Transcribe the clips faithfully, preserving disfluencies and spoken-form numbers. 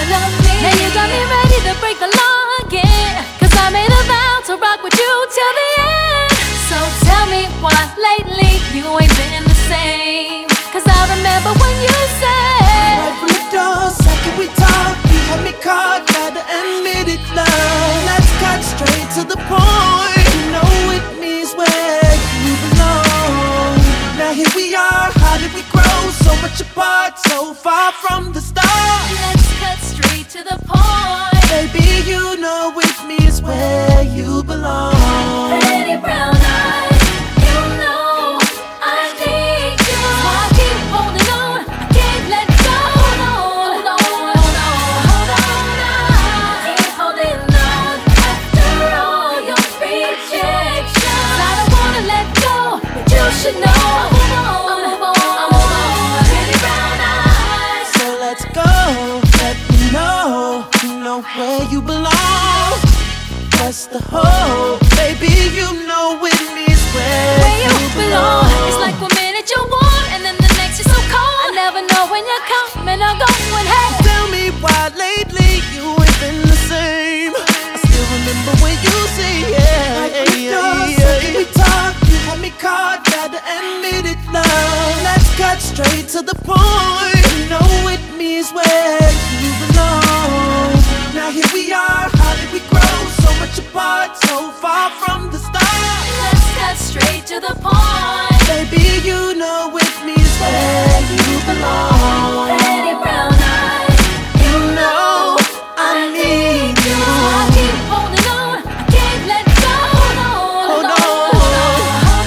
love me. Now you got me ready to break the law again, 'cause I made a vow to rock with you till the end. So tell me why lately you ain't been the same, 'cause I remember when you said right from the door, second we talked, you had me caught, gotta admit it now. Let's cut straight to the point. You know it means where you belong. Now here we are, how did we grow so much apart, so far from the start? Let's cut straight to the point. Baby, you know it means where you belong. Pretty brown eyes, you know I need you. So I keep holding on, I can't let go. Hold on, hold on, hold on, hold on. I keep holding on after all your rejection. I don't wanna let go, but you should know. Move on, move on, move on. Pretty brown eyes. So let's go, let me know, you know where you belong. What's the hope? Baby, you know it means where, Where you belong. It's like one minute you're warm and then the next you're so cold. I never know when you're coming or going. Hey, tell me why lately you ain't been the same. I still remember when you say yeah, right from the door, second we talked, you had me caught, gotta admit it now. Let's cut straight to the point. You know it means where you belong. Now here we are, how did we grow so much apart, so far from the start? let's cut straight to the point. Baby, you know it means where you belong. Pretty brown eyes, You know I need you. so I keep holding on, I can't let go. Hold on, hold on, hold on, hold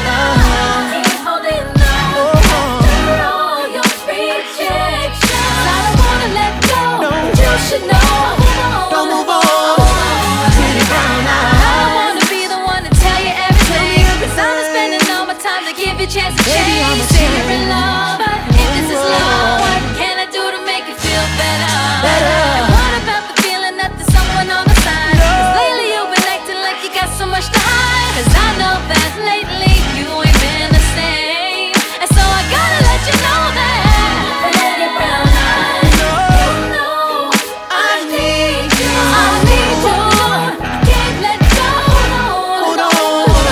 on. I keep holding on after all your rejection. I don't wanna let go, but you should know. Don't move on, pretty brown I eyes. wanna be the one to tell you everything, 'cause I'm not spending all my time to give you a chance to Baby, change. I'm a Say you're change. in love, but if this is love, what can I do to make you feel better? Better. And what about the feeling that there's someone on the side? 'Cause lately you've been acting like you got so much to hide. 'Cause I know that lately you ain't been the same, and so I gotta let you know that. Pretty brown eyes, you know I need you. I need you. I can't let go. Hold on, hold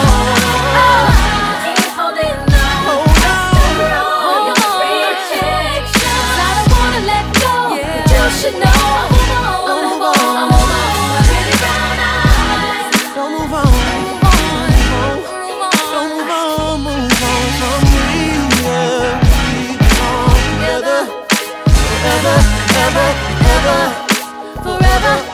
on. I keep holding on hold on. after all your rejection. I don't wanna let go, but you should know. Move on, move on, move on. Pretty brown eyes. Don't move on, Move on, move don't on. move on, move on from me. Yeah, we belong together, forever, ever, ever. Forever.